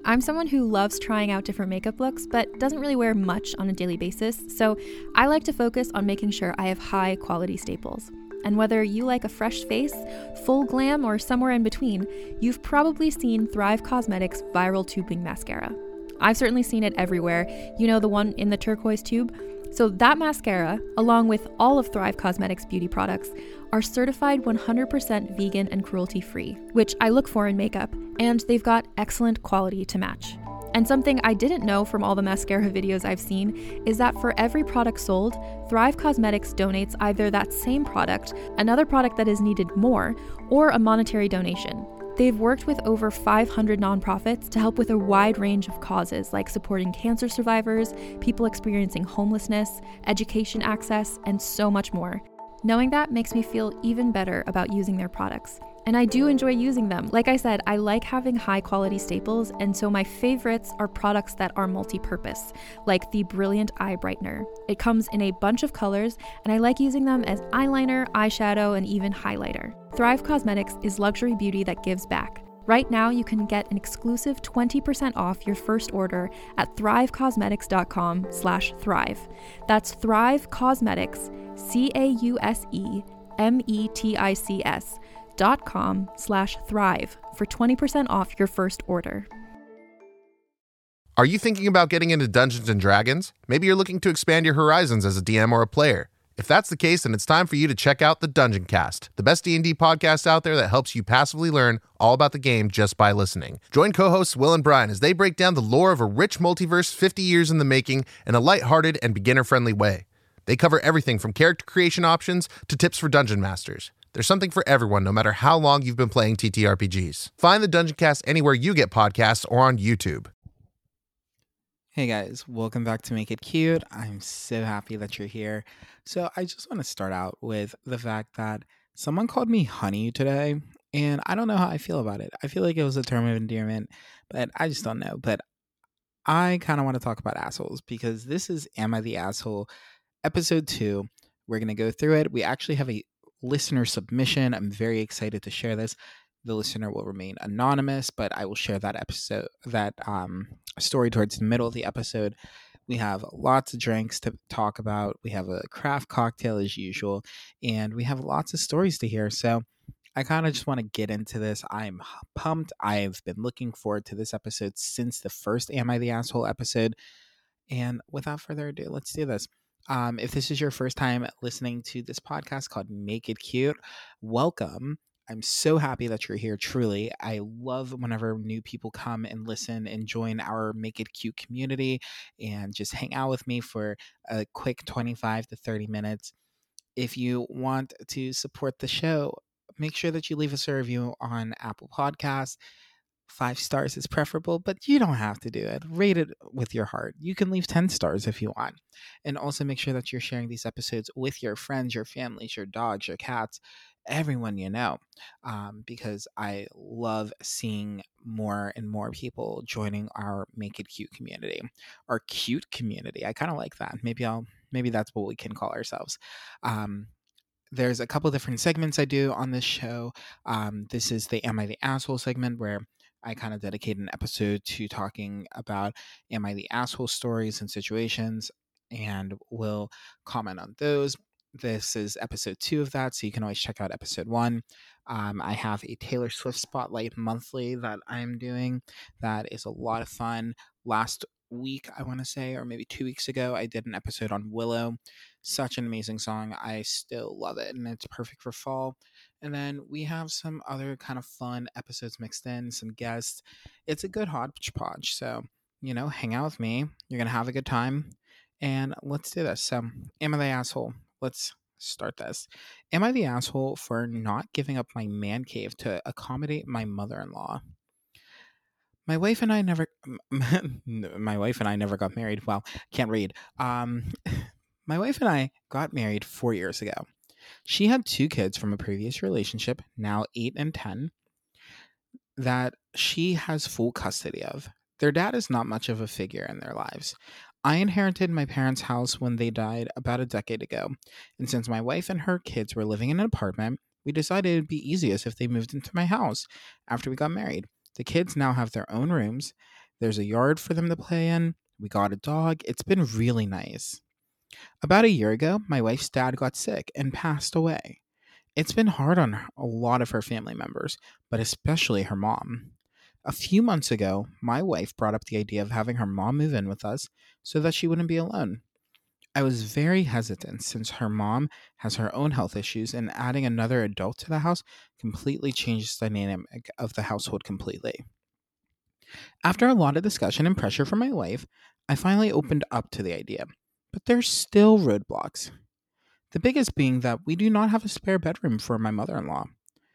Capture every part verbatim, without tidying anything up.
I'm someone who loves trying out different makeup looks, but doesn't really wear much on a daily basis, so I like to focus on making sure I have high quality staples. And whether you like a fresh face, full glam, or somewhere in between, you've probably seen Thrive Causemetics Viral Tubing Mascara. I've certainly seen it everywhere, you know, the one in the turquoise tube. So that mascara, along with all of Thrive Causemetics beauty products, are certified one hundred percent vegan and cruelty-free, which I look for in makeup, and they've got excellent quality to match. And something I didn't know from all the mascara videos I've seen is that for every product sold, Thrive Causemetics donates either that same product, another product that is needed more, or a monetary donation. They've worked with over five hundred nonprofits to help with a wide range of causes like supporting cancer survivors, people experiencing homelessness, education access, and so much more. Knowing that makes me feel even better about using their products. And I do enjoy using them. Like I said, I like having high quality staples, and so my favorites are products that are multi-purpose, like the Brilliant Eye Brightener. It comes in a bunch of colors, and I like using them as eyeliner, eyeshadow, and even highlighter. Thrive Causemetics is luxury beauty that gives back. Right now, you can get an exclusive twenty percent off your first order at thrivecausemetics.com slash thrive. That's Thrive Causemetics, C A U S E M E T I C S dot com slash thrive for twenty percent off your first order. Are you thinking about getting into Dungeons and Dragons? Maybe you're looking to expand your horizons as a D M or a player. If that's the case, then it's time for you to check out the Dungeon Cast, the best D and D podcast out there that helps you passively learn all about the game just by listening. Join co-hosts Will and Brian as they break down the lore of a rich multiverse fifty years in the making in a lighthearted and beginner-friendly way. They cover everything from character creation options to tips for dungeon masters. There's something for everyone, no matter how long you've been playing T T R P Gs. Find the Dungeon Cast anywhere you get podcasts or on YouTube. Hey guys, welcome back to Make It Cute. I'm so happy that you're here. So I just want to start out with the fact that someone called me honey today, and I don't know how I feel about it. I feel like it was a term of endearment, but I just don't know. But I kind of want to talk about assholes because this is Am I the Asshole? Episode two. We're going to go through it. We actually have a listener submission. I'm very excited to share this. The listener will remain anonymous, but I will share that episode, that um, story towards the middle of the episode. We have lots of drinks to talk about. We have a craft cocktail as usual, and we have lots of stories to hear. So I kind of just want to get into this. I'm pumped. I've been looking forward to this episode since the first Am I the Asshole episode. And without further ado, let's do this. Um, if this is your first time listening to this podcast called Make It Cute, welcome. I'm so happy that you're here, truly. I love whenever new people come and listen and join our Make It Cute community and just hang out with me for a quick twenty-five to thirty minutes. If you want to support the show, make sure that you leave us a review on Apple Podcasts. Five stars is preferable, but you don't have to do it. Rate it with your heart. You can leave ten stars if you want. And also make sure that you're sharing these episodes with your friends, your families, your dogs, your cats, everyone you know, um, because I love seeing more and more people joining our Make It Cute community, our cute community. I kind of like that. Maybe I'll, maybe that's what we can call ourselves. Um, there's a couple different segments I do on this show. Um, this is the Am I the Asshole segment where I kind of dedicate an episode to talking about Am I the Asshole stories and situations, and we'll comment on those. This is episode two of that, so you can always check out episode one. Um, I have a Taylor Swift Spotlight monthly that I'm doing that is a lot of fun. Last week, I want to say, or maybe two weeks ago, I did an episode on Willow. Such an amazing song. I still love it, and it's perfect for fall. And then we have some other kind of fun episodes mixed in, some guests. It's a good hodgepodge. So, you know, hang out with me. You're going to have a good time. And let's do this. So, Am I the Asshole? Let's start this. Am I the asshole for not giving up my man cave to accommodate my mother-in-law? My wife and I never, my wife and I never got married. Wow, can't read. Um, my wife and I got married four years ago. She had two kids from a previous relationship, now eight and ten, that she has full custody of. Their dad is not much of a figure in their lives. I inherited my parents' house when they died about a decade ago, and since my wife and her kids were living in an apartment, we decided it'd be easiest if they moved into my house after we got married. The kids now have their own rooms. There's a yard for them to play in. We got a dog. It's been really nice. About a year ago, my wife's dad got sick and passed away. It's been hard on a lot of her family members, but especially her mom. A few months ago, my wife brought up the idea of having her mom move in with us so that she wouldn't be alone. I was very hesitant since her mom has her own health issues, and adding another adult to the house completely changes the dynamic of the household completely. After a lot of discussion and pressure from my wife, I finally opened up to the idea, but there's still roadblocks. The biggest being that we do not have a spare bedroom for my mother-in-law.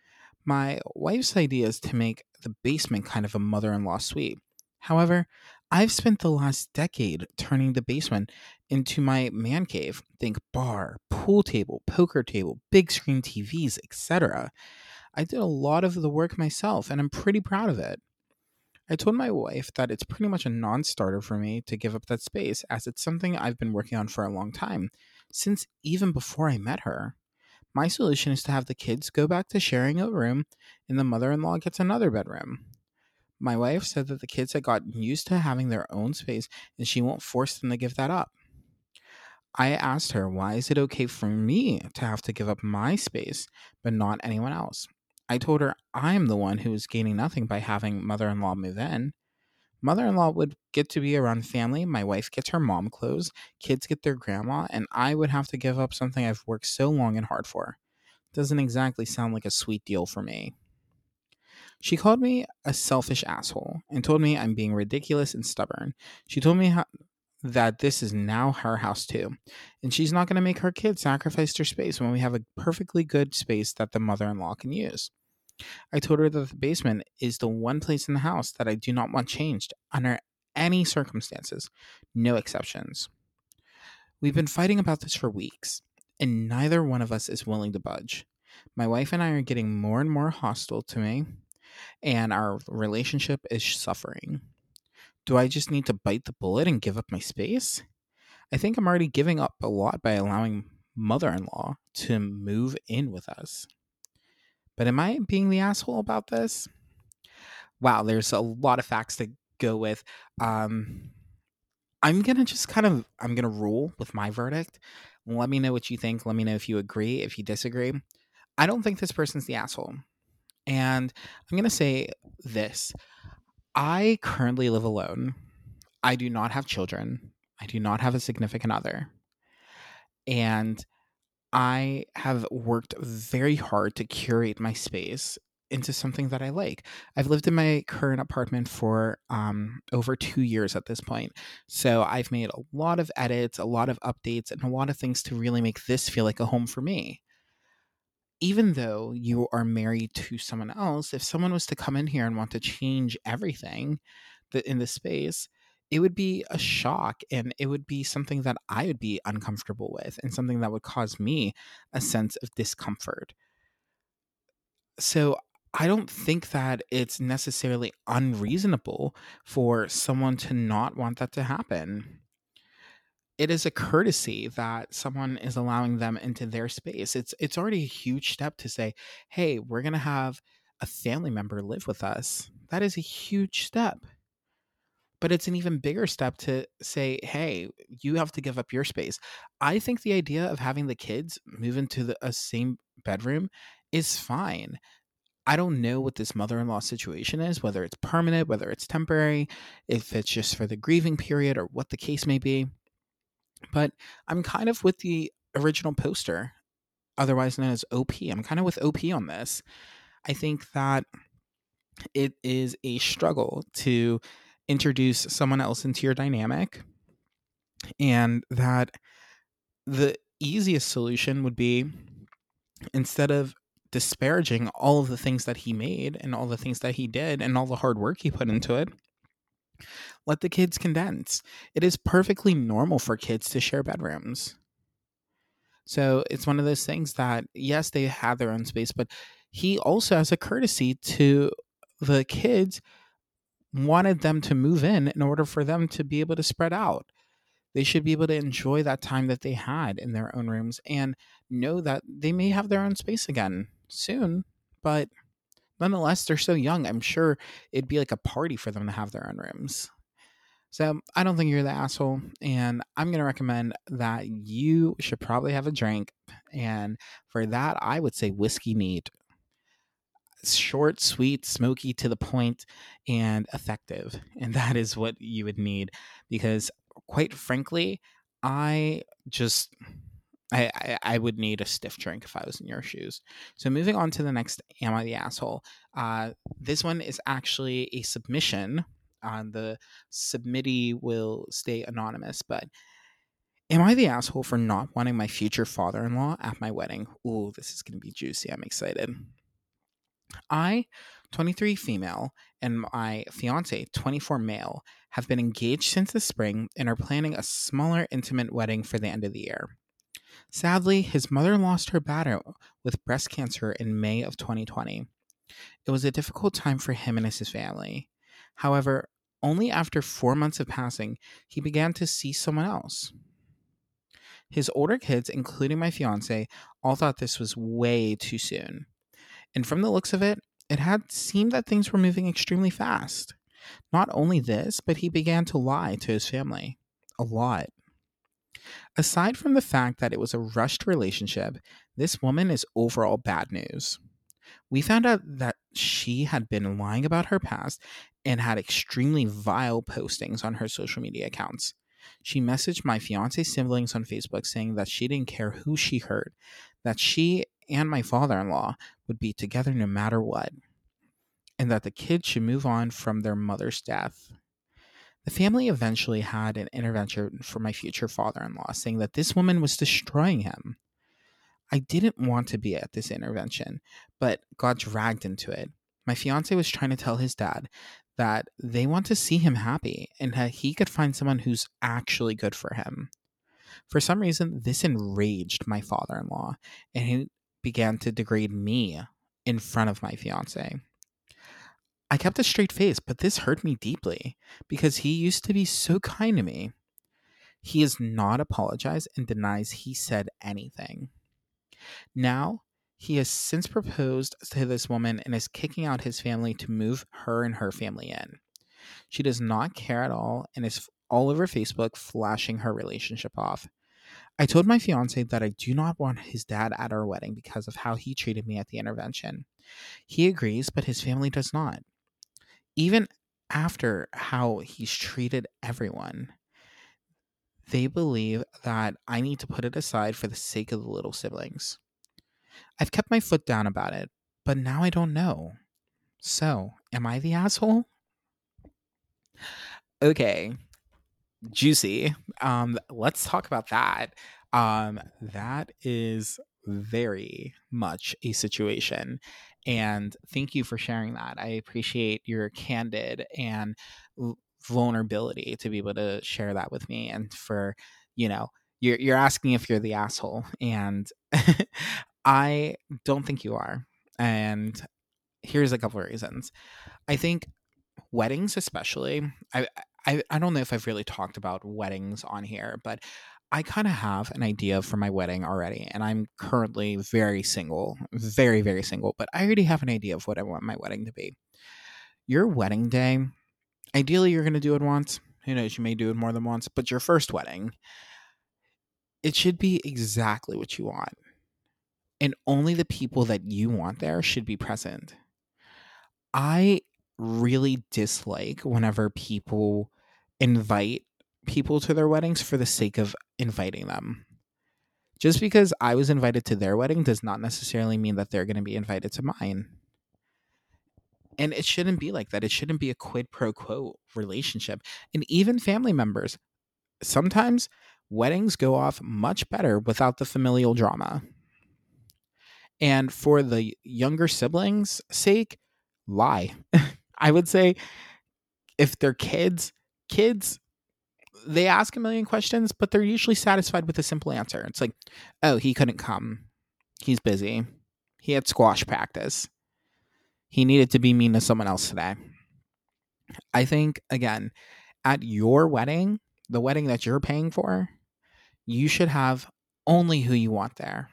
My wife's idea is to make the basement kind of a mother-in-law suite. However, I've spent the last decade turning the basement into my man cave. Think bar, pool table, poker table, big screen T Vs, et cetera. I did a lot of the work myself, and I'm pretty proud of it. I told my wife that it's pretty much a non-starter for me to give up that space, as it's something I've been working on for a long time, since even before I met her. My solution is to have the kids go back to sharing a room, and the mother-in-law gets another bedroom. My wife said that the kids had gotten used to having their own space, and she won't force them to give that up. I asked her, why is it okay for me to have to give up my space, but not anyone else? I told her I'm the one who is gaining nothing by having mother-in-law move in. Mother-in-law would get to be around family, my wife gets her mom clothes, kids get their grandma, and I would have to give up something I've worked so long and hard for. Doesn't exactly sound like a sweet deal for me. She called me a selfish asshole and told me I'm being ridiculous and stubborn. She told me how, that this is now her house too, and she's not going to make her kids sacrifice their space when we have a perfectly good space that the mother-in-law can use. I told her that the basement is the one place in the house that I do not want changed under any circumstances, no exceptions. We've been fighting about this for weeks, and neither one of us is willing to budge. My wife and I are getting more and more hostile to me, and our relationship is suffering. Do I just need to bite the bullet and give up my space? I think I'm already giving up a lot by allowing mother-in-law to move in with us. But am I being the asshole about this? Wow, there's a lot of facts to go with. Um, I'm going to just kind of, I'm going to rule with my verdict. Let me know what you think. Let me know if you agree, if you disagree. I don't think this person's the asshole. And I'm going to say this. I currently live alone. I do not have children. I do not have a significant other. And I have worked very hard to curate my space into something that I like. I've lived in my current apartment for um, over two years at this point. So I've made a lot of edits, a lot of updates, and a lot of things to really make this feel like a home for me. Even though you are married to someone else, if someone was to come in here and want to change everything that in the space, it would be a shock, and it would be something that I would be uncomfortable with, and something that would cause me a sense of discomfort. So I don't think that it's necessarily unreasonable for someone to not want that to happen. It is a courtesy that someone is allowing them into their space. It's it's already a huge step to say, hey, we're going to have a family member live with us. That is a huge step. But it's an even bigger step to say, hey, you have to give up your space. I think the idea of having the kids move into the a same bedroom is fine. I don't know what this mother-in-law situation is, whether it's permanent, whether it's temporary, if it's just for the grieving period or what the case may be. But I'm kind of with the original poster, otherwise known as O P. I'm kind of with O P on this. I think that it is a struggle to introduce someone else into your dynamic, and that the easiest solution would be, instead of disparaging all of the things that he made and all the things that he did and all the hard work he put into it, let the kids condense. It is perfectly normal for kids to share bedrooms. So it's one of those things that, yes, they have their own space, but he also, as a courtesy to the kids, wanted them to move in in order for them to be able to spread out. They should be able to enjoy that time that they had in their own rooms and know that they may have their own space again soon, but nonetheless, they're so young. I'm sure it'd be like a party for them to have their own rooms. So I don't think you're the asshole. And I'm going to recommend that you should probably have a drink. And for that, I would say whiskey neat. Short, sweet, smoky, to the point, and effective. And that is what you would need, because quite frankly, I just I, I I would need a stiff drink if I was in your shoes. So moving on to the next, am I the asshole? Uh, this one is actually a submission. On the submittee will stay anonymous, but am I the asshole for not wanting my future father-in-law at my wedding? Ooh, this is going to be juicy. I'm excited. I, twenty-three female, and my fiance, twenty-four male, have been engaged since the spring and are planning a smaller, intimate wedding for the end of the year. Sadly, his mother lost her battle with breast cancer in May of twenty twenty. It was a difficult time for him and his family. However, only after four months of passing, he began to see someone else. His older kids, including my fiance, all thought this was way too soon. And from the looks of it, it had seemed that things were moving extremely fast. Not only this, but he began to lie to his family. A lot. Aside from the fact that it was a rushed relationship, this woman is overall bad news. We found out that she had been lying about her past and had extremely vile postings on her social media accounts. She messaged my fiance's siblings on Facebook saying that she didn't care who she hurt, that she and my father-in-law would be together no matter what, and that the kids should move on from their mother's death. The family eventually had an intervention for my future father-in-law, saying that this woman was destroying him. I didn't want to be at this intervention, but got dragged into it. My fiance was trying to tell his dad that they want to see him happy and that he could find someone who's actually good for him. For some reason, this enraged my father-in-law, and he began to degrade me in front of my fiance. I kept a straight face, but this hurt me deeply because he used to be so kind to me. He has not apologized and denies he said anything. Now, he has since proposed to this woman and is kicking out his family to move her and her family in. She does not care at all and is all over Facebook flashing her relationship off. I told my fiance that I do not want his dad at our wedding because of how he treated me at the intervention. He agrees, but his family does not. Even after how he's treated everyone, they believe that I need to put it aside for the sake of the little siblings. I've kept my foot down about it, but now I don't know. So, am I the asshole? Okay, juicy. Um, let's talk about that. Um, that is very much a situation. And thank you for sharing that. I appreciate your candid and vulnerability to be able to share that with me, and for, you know, you're you're asking if you're the asshole, and I don't think you are. And here's a couple of reasons. I think weddings, especially, I I I don't know if I've really talked about weddings on here, but I kind of have an idea for my wedding already, and I'm currently very single, very, very single, but I already have an idea of what I want my wedding to be. Your wedding day, ideally you're going to do it once. Who knows, you may do it more than once, but your first wedding, it should be exactly what you want. And only the people that you want there should be present. I really dislike whenever people invite people to their weddings for the sake of inviting them. Just because I was invited to their wedding does not necessarily mean that they're going to be invited to mine. And it shouldn't be like that. It shouldn't be a quid pro quo relationship. And even family members, sometimes weddings go off much better without the familial drama. And for the younger siblings' sake, lie. I would say if they're kids, kids, they ask a million questions, but they're usually satisfied with a simple answer. It's like, oh, he couldn't come. He's busy. He had squash practice. He needed to be mean to someone else today. I think, again, at your wedding, the wedding that you're paying for, you should have only who you want there.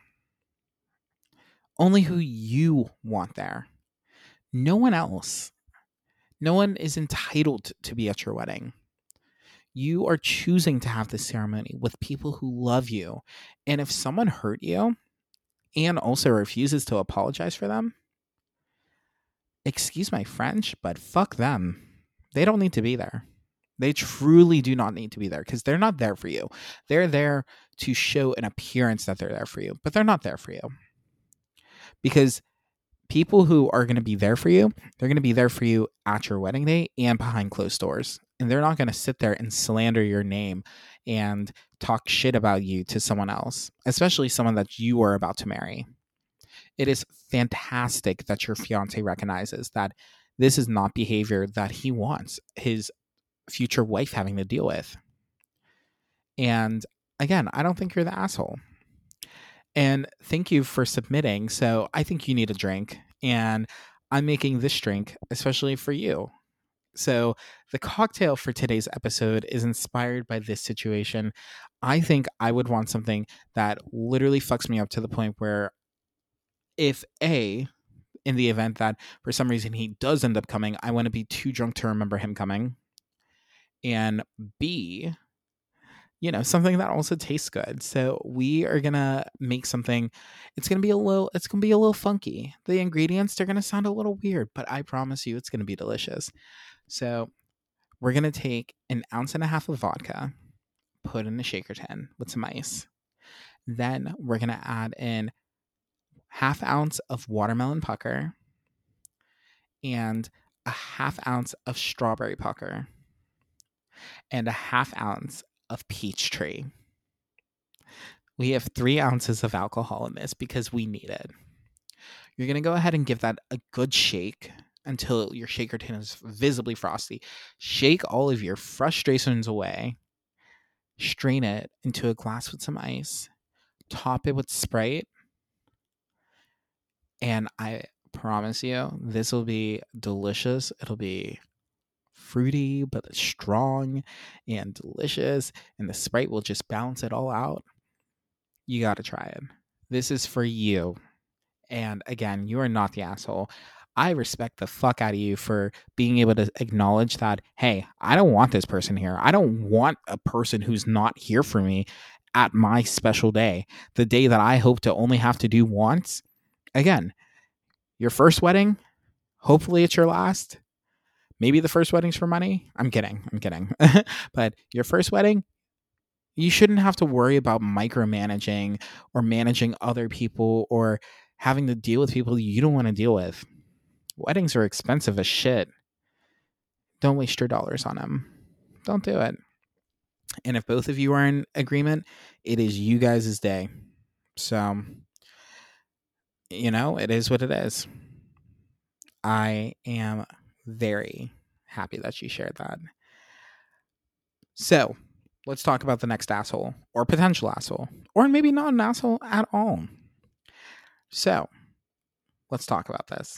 Only who you want there. No one else. No one is entitled to be at your wedding. You are choosing to have this ceremony with people who love you. And if someone hurt you and also refuses to apologize for them, excuse my French, but fuck them. They don't need to be there. They truly do not need to be there because they're not there for you. They're there to show an appearance that they're there for you, but they're not there for you. Because people who are going to be there for you, they're going to be there for you at your wedding day and behind closed doors. And they're not going to sit there and slander your name and talk shit about you to someone else, especially someone that you are about to marry. It is fantastic that your fiance recognizes that this is not behavior that he wants his future wife having to deal with. And again, I don't think you're the asshole. And thank you for submitting. So I think you need a drink, and I'm making this drink especially for you. So the cocktail for today's episode is inspired by this situation. I think I would want something that literally fucks me up to the point where if A, in the event that for some reason he does end up coming, I want to be too drunk to remember him coming. And B, you know, something that also tastes good. So we are going to make something, it's going to be a little, it's going to be a little funky. The ingredients, they're going to sound a little weird, but I promise you it's going to be delicious. So we're going to take an ounce and a half of vodka, put in a shaker tin with some ice. Then we're going to add in half ounce of watermelon pucker and a half ounce of strawberry pucker and a half ounce of peach tree. We have three ounces of alcohol in this because we need it. You're going to go ahead and give that a good shake until your shaker tin is visibly frosty. Shake all of your frustrations away. Strain it into a glass with some ice. Top it with Sprite. And I promise you, this will be delicious. It'll be fruity, but strong and delicious. And the Sprite will just balance it all out. You got to try it. This is for you. And again, you are not the asshole. I respect the fuck out of you for being able to acknowledge that, hey, I don't want this person here. I don't want a person who's not here for me at my special day. The day that I hope to only have to do once. Again, your first wedding, hopefully it's your last. Maybe the first wedding's for money. I'm kidding. I'm kidding. But your first wedding, you shouldn't have to worry about micromanaging or managing other people or having to deal with people you don't want to deal with. Weddings are expensive as shit. Don't waste your dollars on them. Don't do it. And if both of you are in agreement, it is you guys' day. So, you know, it is what it is. I am very happy that you shared that. So, let's talk about the next asshole or potential asshole, or maybe not an asshole at all. So, let's talk about this.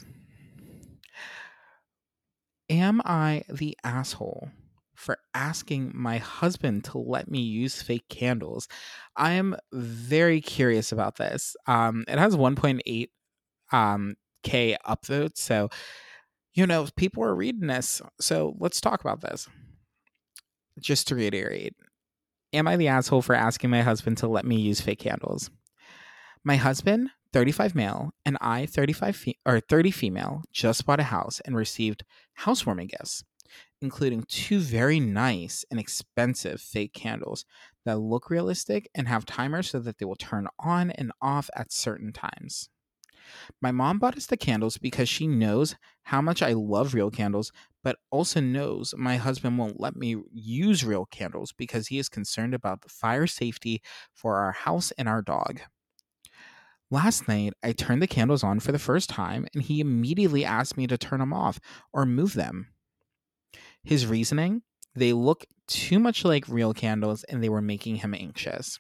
Am I the asshole for asking my husband to let me use fake candles? I am very curious about this. Um, it has one point eight um, K upvotes, so you know people are reading this. So let's talk about this. Just to reiterate, am I the asshole for asking my husband to let me use fake candles? My husband, thirty-five male, and I, thirty-five fe- or thirty female, just bought a house and received housewarming gifts, including two very nice and expensive fake candles that look realistic and have timers so that they will turn on and off at certain times. My mom bought us the candles because she knows how much I love real candles, but also knows my husband won't let me use real candles because he is concerned about the fire safety for our house and our dog. Last night, I turned the candles on for the first time, and he immediately asked me to turn them off or move them. His reasoning? They look too much like real candles, and they were making him anxious.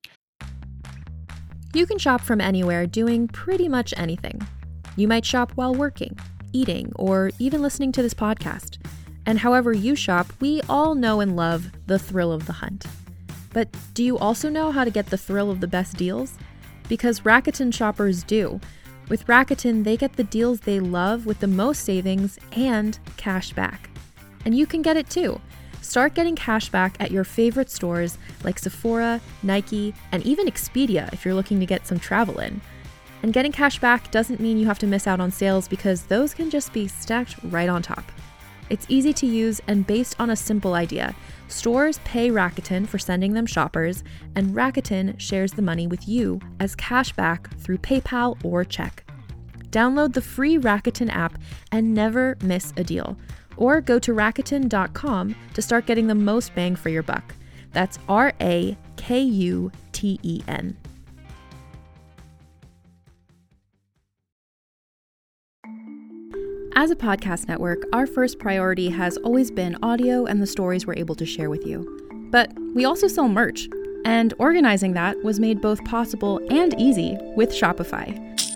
You can shop from anywhere doing pretty much anything. You might shop while working, eating, or even listening to this podcast. And however you shop, we all know and love the thrill of the hunt. But do you also know how to get the thrill of the best deals? Because Rakuten shoppers do. With Rakuten, they get the deals they love with the most savings and cash back. And you can get it too. Start getting cash back at your favorite stores like Sephora, Nike, and even Expedia if you're looking to get some travel in. And getting cash back doesn't mean you have to miss out on sales because those can just be stacked right on top. It's easy to use and based on a simple idea. Stores pay Rakuten for sending them shoppers, and Rakuten shares the money with you as cash back through PayPal or check. Download the free Rakuten app and never miss a deal. Or go to Rakuten dot com to start getting the most bang for your buck. That's R A K U T E N. As a podcast network, our first priority has always been audio and the stories we're able to share with you. But we also sell merch, and organizing that was made both possible and easy with Shopify.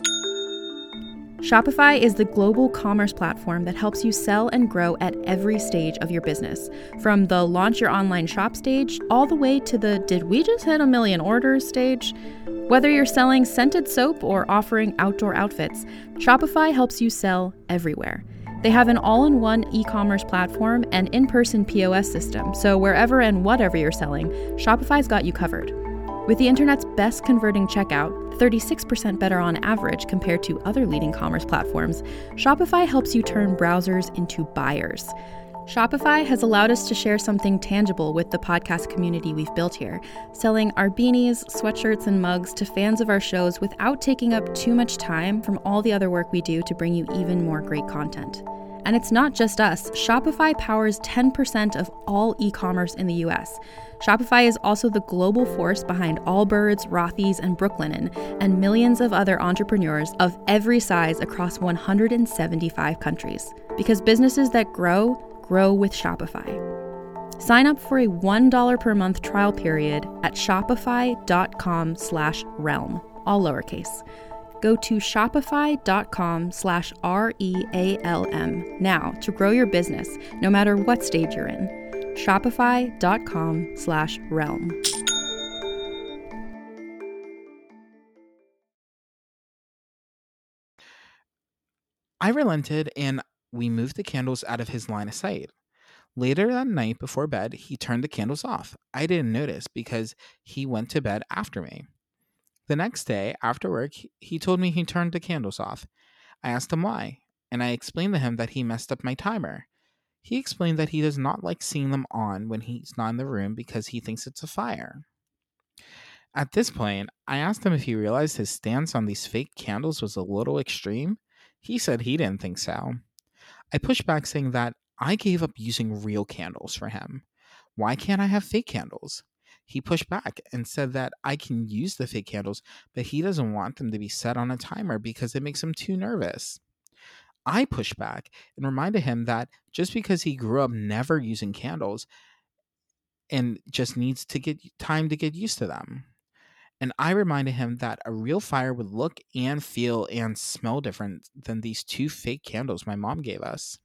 Shopify is the global commerce platform that helps you sell and grow at every stage of your business, from the launch your online shop stage all the way to the did we just hit a million orders stage. Whether you're selling scented soap or offering outdoor outfits, Shopify helps you sell everywhere. They have an all-in-one e-commerce platform and in-person P O S system, so wherever and whatever you're selling, Shopify's got you covered. With the internet's best converting checkout, thirty-six percent better on average compared to other leading commerce platforms, Shopify helps you turn browsers into buyers. Shopify has allowed us to share something tangible with the podcast community we've built here, selling our beanies, sweatshirts, and mugs to fans of our shows without taking up too much time from all the other work we do to bring you even more great content. And it's not just us. Shopify powers ten percent of all e-commerce in the U S. Shopify is also the global force behind Allbirds, Rothy's, and Brooklinen, and millions of other entrepreneurs of every size across one hundred seventy-five countries. Because businesses that grow, grow with Shopify. Sign up for a one dollar per month trial period at shopify.com slash realm, all lowercase. Go to shopify.com slash R-E-A-L-M now to grow your business, no matter what stage you're in. Shopify.com slash realm. I relented and we moved the candles out of his line of sight. Later that night before bed, he turned the candles off. I didn't notice because he went to bed after me. The next day, after work, he told me he turned the candles off. I asked him why, and I explained to him that he messed up my timer. He explained that he does not like seeing them on when he's not in the room because he thinks it's a fire. At this point, I asked him if he realized his stance on these fake candles was a little extreme. He said he didn't think so. I pushed back saying that I gave up using real candles for him. Why can't I have fake candles? He pushed back and said that I can use the fake candles, but he doesn't want them to be set on a timer because it makes him too nervous. I pushed back and reminded him that just because he grew up never using candles and just needs to get time to get used to them. And I reminded him that a real fire would look and feel and smell different than these two fake candles my mom gave us.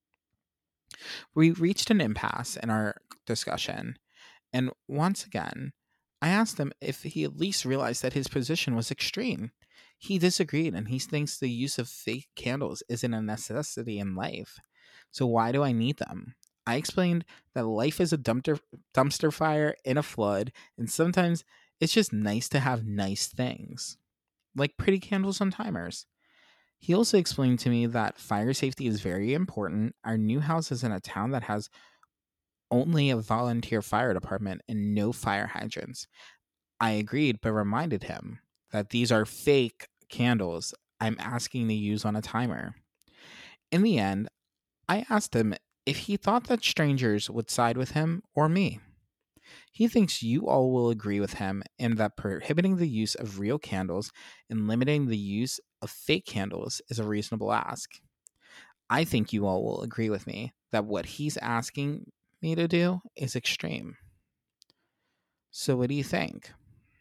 We reached an impasse in our discussion, and once again, I asked him if he at least realized that his position was extreme. He disagreed, and he thinks the use of fake candles isn't a necessity in life. So why do I need them? I explained that life is a dumpster, dumpster fire in a flood, and sometimes it's just nice to have nice things, like pretty candles on timers. He also explained to me that fire safety is very important. Our new house is in a town that has only a volunteer fire department and no fire hydrants. I agreed, but reminded him that these are fake candles I'm asking to use on a timer. In the end, I asked him if he thought that strangers would side with him or me. He thinks you all will agree with him in that prohibiting the use of real candles and limiting the use of fake candles is a reasonable ask. I think you all will agree with me that what he's asking me to do is extreme. So what do you think?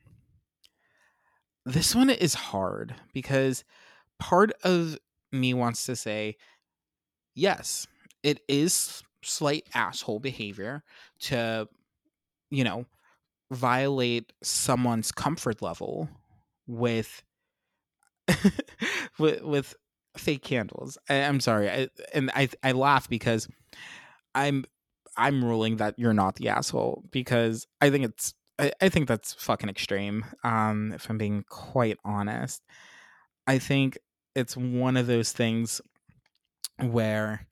This one is hard because part of me wants to say, yes, it is slight asshole behavior to, you know, violate someone's comfort level with with, with fake candles. I, I'm sorry, I, and I I laugh because I'm I'm ruling that you're not the asshole, because I think it's I, I think that's fucking extreme. Um, if I'm being quite honest, I think it's one of those things where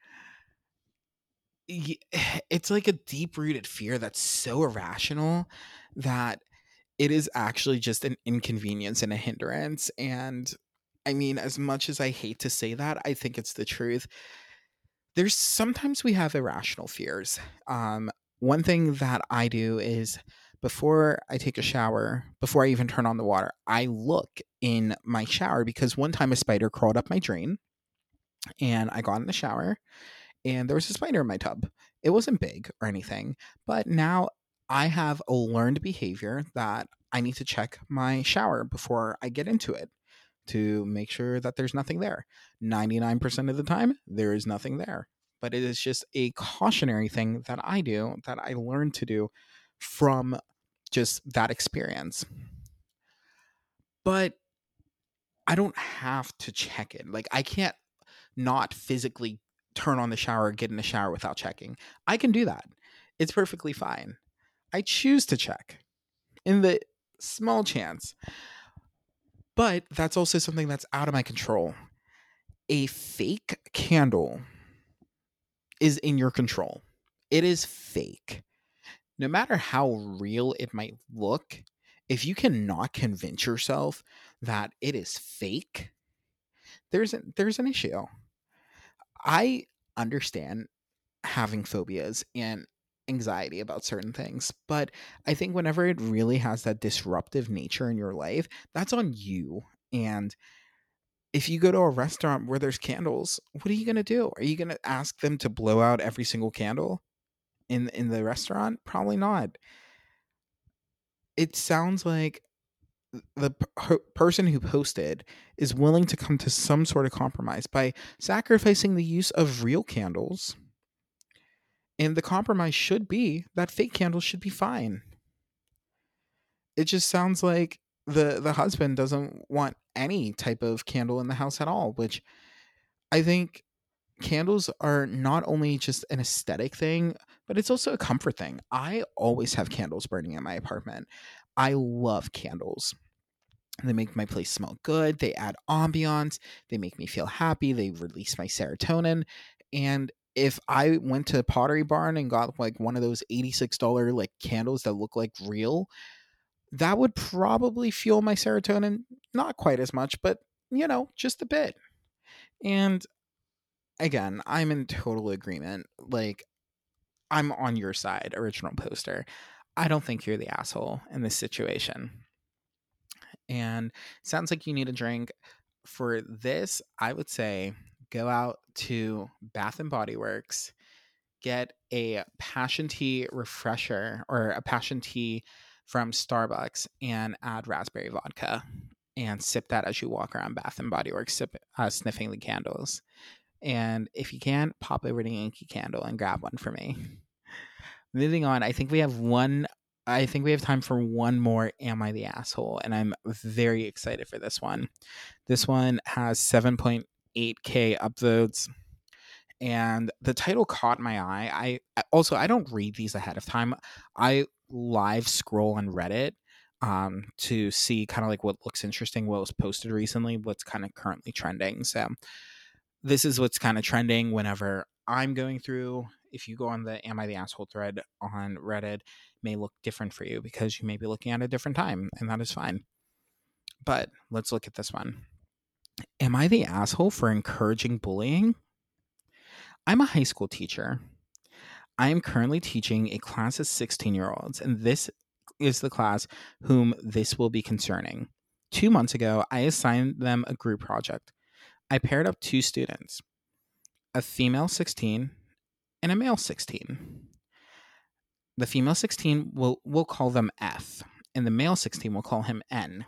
y- it's like a deep rooted fear that's so irrational that it is actually just an inconvenience and a hindrance. And I mean, as much as I hate to say that, I think it's the truth. There's sometimes we have irrational fears. Um, one thing that I do is, before I take a shower, before I even turn on the water, I look in my shower, because one time a spider crawled up my drain and I got in the shower and there was a spider in my tub. It wasn't big or anything, but now I have a learned behavior that I need to check my shower before I get into it to make sure that there's nothing there. ninety-nine percent of the time, there is nothing there. But it is just a cautionary thing that I do, that I learned to do from just that experience. But I don't have to check it. Like, I can't not physically turn on the shower, get in the shower without checking. I can do that. It's perfectly fine. I choose to check in the small chance. But that's also something that's out of my control. A fake candle is in your control. It is fake. No matter how real it might look, if you cannot convince yourself that it is fake, there's a, there's an issue. I understand having phobias and anxiety about certain things, but I think whenever it really has that disruptive nature in your life, that's on you. And if you go to a restaurant where there's candles, what are you going to do? Are you going to ask them to blow out every single candle in in the restaurant? Probably not. It sounds like the per- person who posted is willing to come to some sort of compromise by sacrificing the use of real candles. And the compromise should be that fake candles should be fine. It just sounds like the the husband doesn't want any type of candle in the house at all, which I think candles are not only just an aesthetic thing, but it's also a comfort thing. I always have candles burning in my apartment. I love candles. They make my place smell good. They add ambiance. They make me feel happy. They release my serotonin. And if I went to Pottery Barn and got like one of those eighty-six dollars like candles that look like real, that would probably fuel my serotonin. Not quite as much, but you know, just a bit. And again, I'm in total agreement. Like, I'm on your side, original poster. I don't think you're the asshole in this situation. And sounds like you need a drink. For this, I would say go out to Bath and Body Works, get a passion tea refresher or a passion tea from Starbucks, and add raspberry vodka and sip that as you walk around Bath and Body Works, sip, uh, sniffing the candles. And if you can, pop over to Yankee Candle and grab one for me. Moving on, I think we have one. I think we have time for one more Am I the Asshole? And I'm very excited for this one. This one has seven point eight K upvotes. And the title caught my eye. I also, I don't read these ahead of time. I live scroll on Reddit um, to see kind of like what looks interesting, what was posted recently, what's kind of currently trending. So this is what's kind of trending whenever I'm going through. If you go on the Am I the Asshole thread on Reddit, may look different for you because you may be looking at a different time, and that is fine. But let's look at this one. Am I the asshole for encouraging bullying? I'm a high school teacher. I am currently teaching a class of sixteen-year-olds, and this is the class whom this will be concerning. Two months ago, I assigned them a group project. I paired up two students, a female sixteen and a male sixteen. The female sixteen, will we'll call them F, and the male sixteen, will call him N.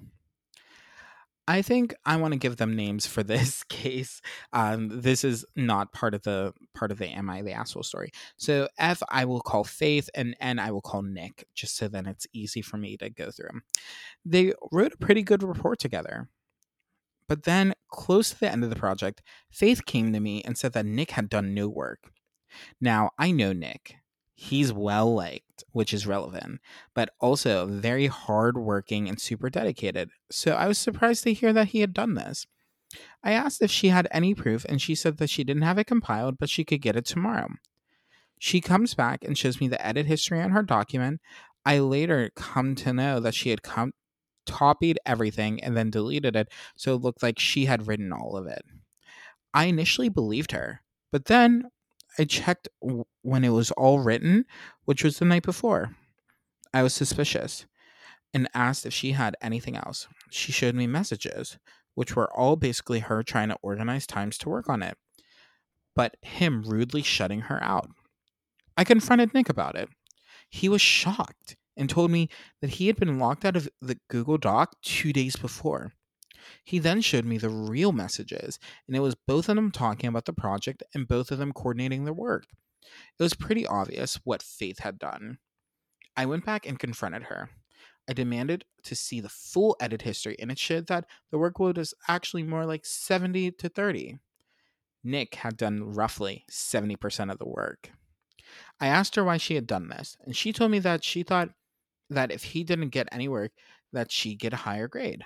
I think I want to give them names for this case. Um, this is not part of the part of the Am I the Asshole story. So F I will call Faith, and N I will call Nick, just so then it's easy for me to go through them. They wrote a pretty good report together. But then, close to the end of the project, Faith came to me and said that Nick had done no work. Now, I know Nick. He's well liked, which is relevant, but also very hardworking and super dedicated. So I was surprised to hear that he had done this. I asked if she had any proof, and she said that she didn't have it compiled, but she could get it tomorrow. She comes back and shows me the edit history on her document. I later come to know that she had come, copied everything and then deleted it, so it looked like she had written all of it. I initially believed her, but then I checked w- when it was all written, which was the night before. I was suspicious and asked if she had anything else. She showed me messages, which were all basically her trying to organize times to work on it, but him rudely shutting her out. I confronted Nick about it. He was shocked and told me that he had been locked out of the Google Doc two days before. He then showed me the real messages, and it was both of them talking about the project and both of them coordinating their work. It was pretty obvious what Faith had done. I went back and confronted her. I demanded to see the full edit history, and it showed that the workload is actually more like seventy to thirty. Nick had done roughly seventy percent of the work. I asked her why she had done this, and she told me that she thought that if he didn't get any work, that she'd get a higher grade.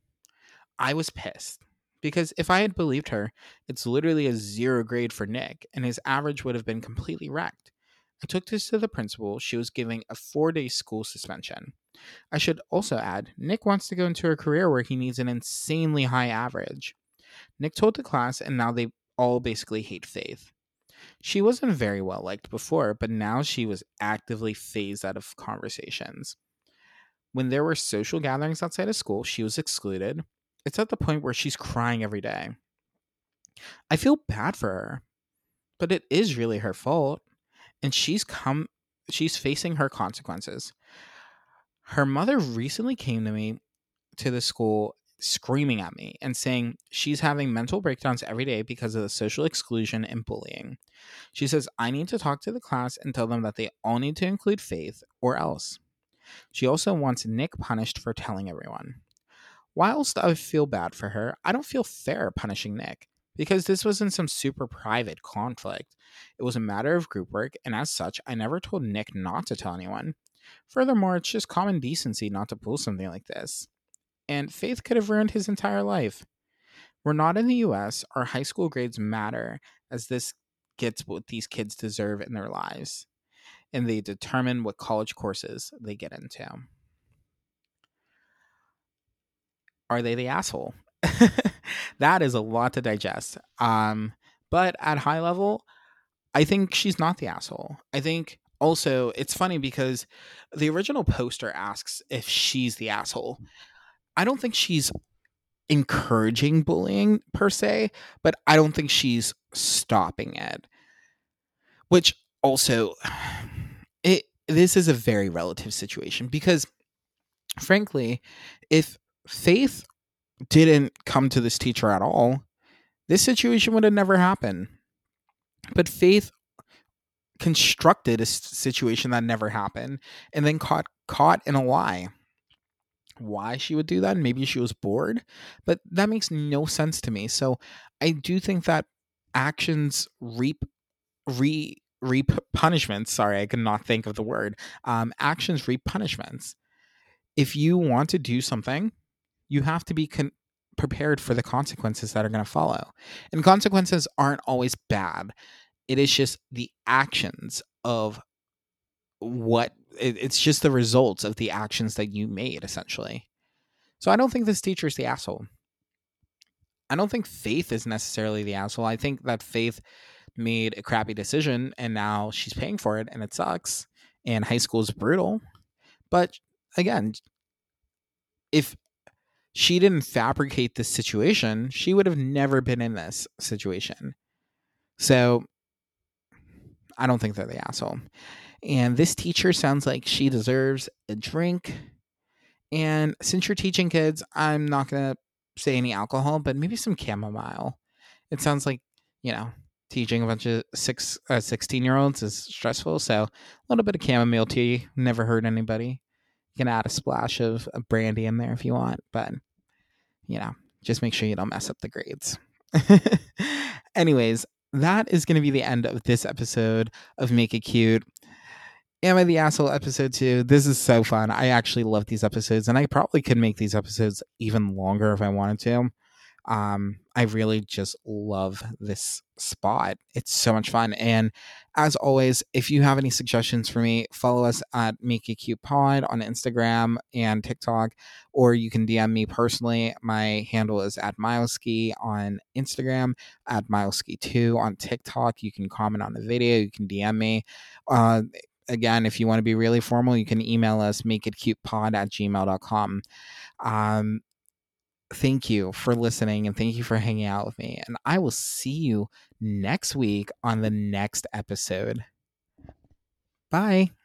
I was pissed, because if I had believed her, it's literally a zero grade for Nick, and his average would have been completely wrecked. I took this to the principal. She was giving a four-day school suspension. I should also add, Nick wants to go into a career where he needs an insanely high average. Nick told the class, and now they all basically hate Faith. She wasn't very well liked before, but now she was actively phased out of conversations. When there were social gatherings outside of school, she was excluded. It's at the point where she's crying every day. I feel bad for her, but it is really her fault, and she's come she's facing her consequences. Her mother recently came to me to the school screaming at me and saying she's having mental breakdowns every day because of the social exclusion and bullying. She says I need to talk to the class and tell them that they all need to include Faith or else. She also wants Nick punished for telling everyone. Whilst I feel bad for her, I don't feel fair punishing Nick because this wasn't some super private conflict. It was a matter of group work, and as such, I never told Nick not to tell anyone. Furthermore, it's just common decency not to pull something like this. And Faith could have ruined his entire life. We're not in the U S. Our high school grades matter, as this gets what these kids deserve in their lives, and they determine what college courses they get into. Are they the asshole? That is a lot to digest. Um, but at high level, I think she's not the asshole. I think also it's funny because the original poster asks if she's the asshole. I don't think she's encouraging bullying per se, but I don't think she's stopping it. Which also, it this is a very relative situation because, frankly, if Faith didn't come to this teacher at all, this situation would have never happened. But Faith constructed a situation that never happened and then caught caught in a lie. Why she would do that? Maybe she was bored, but that makes no sense to me. So I do think that actions reap re reap punishments. Sorry, I could not think of the word. Um, actions reap punishments. If you want to do something, you have to be con- prepared for the consequences that are going to follow. And consequences aren't always bad. It is just the actions of what it, it's just the results of the actions that you made, essentially. So I don't think this teacher is the asshole. I don't think Faith is necessarily the asshole. I think that Faith made a crappy decision and now she's paying for it and it sucks. And high school is brutal. But again, if she didn't fabricate this situation, she would have never been in this situation. So I don't think they're the asshole. And this teacher sounds like she deserves a drink. And since you're teaching kids, I'm not going to say any alcohol, but maybe some chamomile. It sounds like, you know, teaching a bunch of six, uh, sixteen-year-olds is stressful. So a little bit of chamomile tea never hurt anybody. You can add a splash of, of brandy in there if you want. But, you know, just make sure you don't mess up the grades. Anyways, that is going to be the end of this episode of Make It Cute. Am I the Asshole episode two. This is so fun. I actually love these episodes, and I probably could make these episodes even longer if I wanted to. Um, I really just love this spot. It's so much fun. And as always, if you have any suggestions for me, follow us at Make It Cute Pod on Instagram and TikTok, or you can D M me personally. My handle is at Mileski on Instagram, at Mileski two on TikTok. You can comment on the video. You can D M me. Uh, again, if you want to be really formal, you can email us makeitcutepod at gmail dot com. Um, thank you for listening, and thank you for hanging out with me. And I will see you next week on the next episode. Bye.